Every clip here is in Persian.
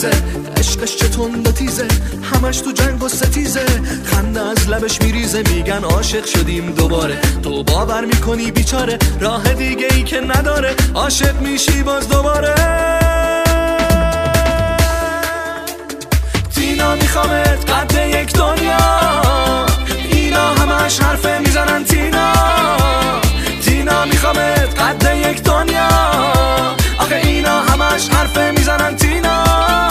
مریضه، عشقش چه تند و تیزه، همش تو جنگ و ستیزه، خنده از لبش میریزه، میگن عاشق شدیم دوباره، تو باور میکنی بیچاره، راه دیگه ای که نداره، عاشق میشی باز دوباره. تینا میخوامت قد یک دنیا، اینا همش حرفه میزنن تینا، تینا میخوامت قد یک دنیا، آخه اینا همش حرفه میزنن تینا.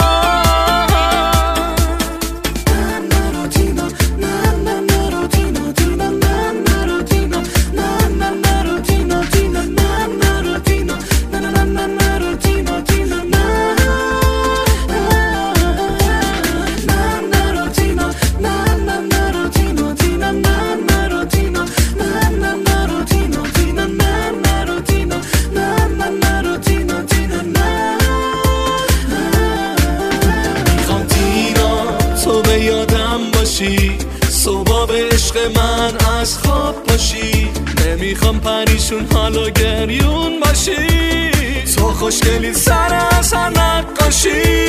صبح به عشق من از خواب باشی، نمیخوام پریشون حالا گریون باشی، تو خوشگلی سر اثر نقاشی.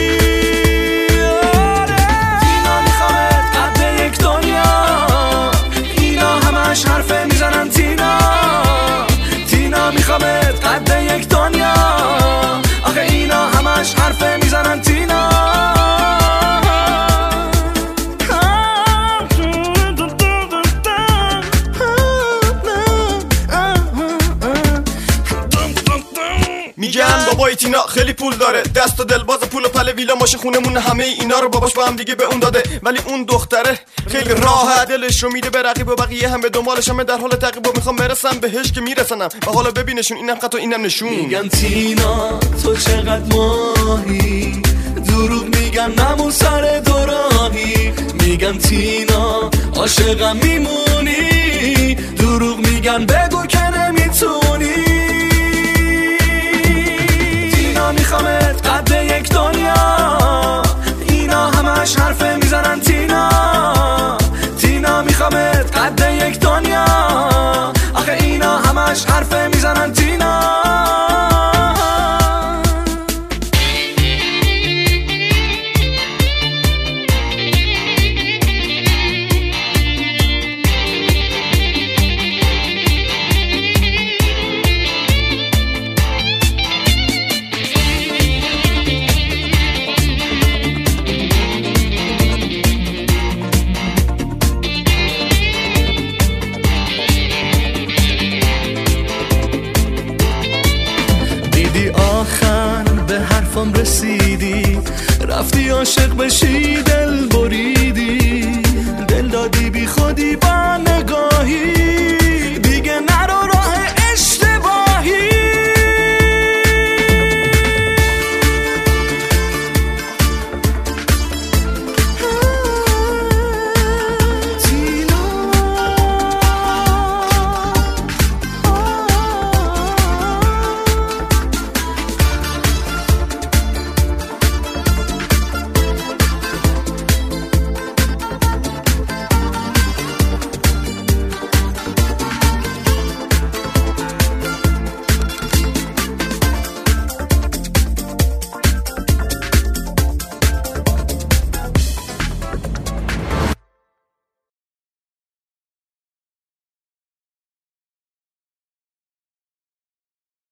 تینا میخوامت قد یک دنیا، اینا همش حرفه میزنن تینا، تینا میخوامت قد یک دنیا، آخه اینا همش حرفه میزنن تینا. میگن بابای تینا خیلی پول داره، دست و دل باز، پول و پله، ویلا، ماشین، خونمون، همه اینا رو باباش با هم دیگه به اون داده، ولی اون دختره خیلی راحت دلش رو میده به رقیب و بقیه هم به دنبالش، همه در حال تعقیب و میخوام برسم بهش که میرسنم و حالا ببینشون، اینم خط و اینم نشون. میگن تینا تو چقدر ماهی، دروغ میگن نمون سر دوراهی، میگن تینا عاشقم میمونی، دروغ میگن بگو که نمیتونی. میخوامت قد یک دنیا، اینا همش حرفه میزنن تینا، تینا میخوامت قد یک دنیا، آخه اینا همش حرفه میزنن تینا. رسیدی رفتی عاشق بشی، دل بریدی، دل دادی بی خودی با